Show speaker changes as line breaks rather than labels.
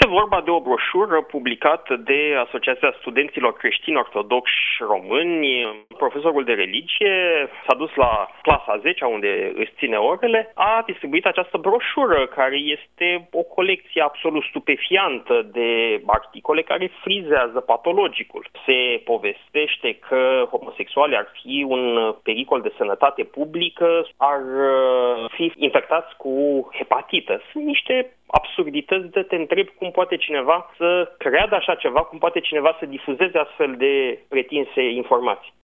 vorba de o broșură publicată de Asociația Studenților Creștini Ortodoxi Români. Profesorul de religie s-a dus la clasa 10, unde își ține orele, a distribuit această broșură, care este o colecție absolut stupefiantă de articole care frizează patologicul. Se povestește că homosexualii ar fi un pericol de sănătate publică, ar fi infectați cu hepatită. Sunt niște absurdități de te întreb cum poate cineva să creadă așa ceva, cum poate cineva să difuzeze astfel de pretinse informații.